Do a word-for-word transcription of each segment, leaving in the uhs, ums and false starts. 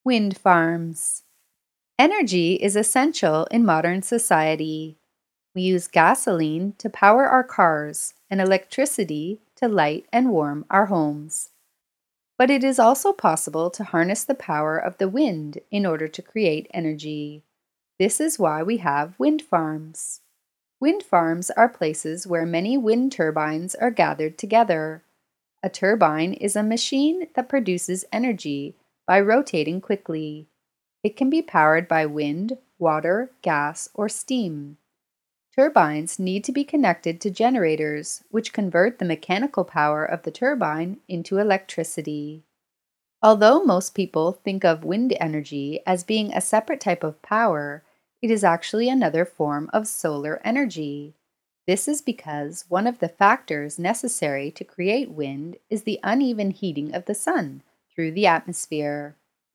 Wind farms. Energy is essential in modern society. We use gasoline to power our cars and electricity to light and warm our homes. But it is also possible to harness the power of the wind in order to create energy. This is why we have wind farms. Wind farms are places where many wind turbines are gathered together. A turbine is a machine that produces energy by rotating quickly. It can be powered by wind, water, gas, or steam. Turbines need to be connected to generators, which convert the mechanical power of the turbine into electricity. Although most people think of wind energy as being a separate type of power, it is actually another form of solar energy. This is because one of the factors necessary to create wind is the uneven heating of the sun through the atmosphere.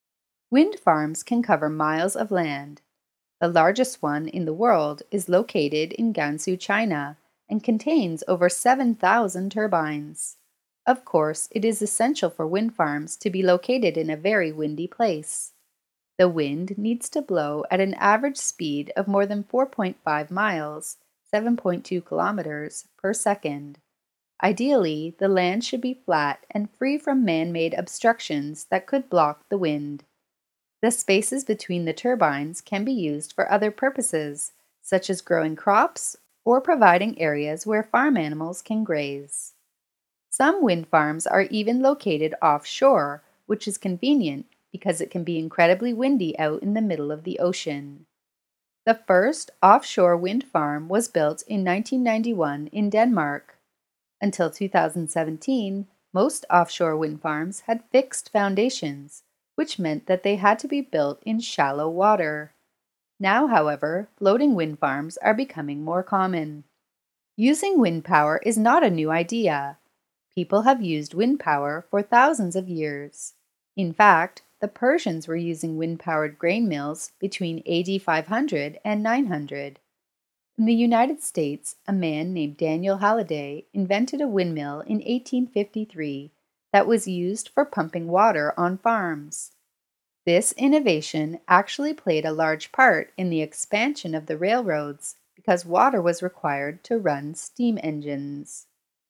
Wind farms can cover miles of land. The largest one in the world is located in Gansu, China, and contains over seven thousand turbines. Of course, it is essential for wind farms to be located in a very windy place. The wind needs to blow at an average speed of more than four point five miles, seven point two kilometers, per second. Ideally, the land should be flat and free from man-made obstructions that could block the wind. The spaces between the turbines can be used for other purposes, such as growing crops or providing areas where farm animals can graze. Some wind farms are even located offshore, which is convenient because it can be incredibly windy out in the middle of the ocean. The first offshore wind farm was built in nineteen ninety-one in Denmark. Until two thousand seventeen, most offshore wind farms had fixed foundations, which meant that they had to be built in shallow water. Now, however, floating wind farms are becoming more common. Using wind power is not a new idea. People have used wind power for thousands of years. In fact, the Persians were using wind-powered grain mills between A D five hundred and nine hundred. In the United States, a man named Daniel Halliday invented a windmill in eighteen fifty-three that was used for pumping water on farms. This innovation actually played a large part in the expansion of the railroads because water was required to run steam engines.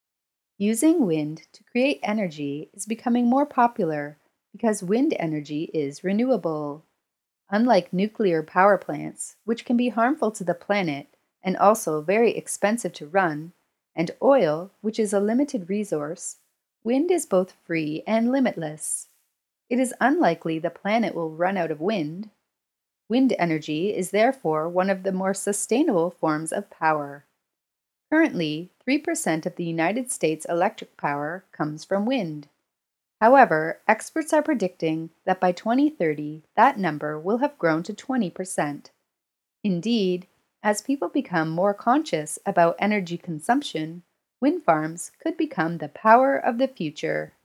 Using wind to create energy is becoming more popular because wind energy is renewable. Unlike nuclear power plants, which can be harmful to the planet and also very expensive to run, and oil, which is a limited resource, wind is both free and limitless. It is unlikely the planet will run out of wind. Wind energy is therefore one of the more sustainable forms of power. Currently, three percent of the United States electric power comes from wind. However, experts are predicting that by twenty thirty, that number will have grown to twenty percent. Indeed, as people become more conscious about energy consumption, wind farms could become the power of the future.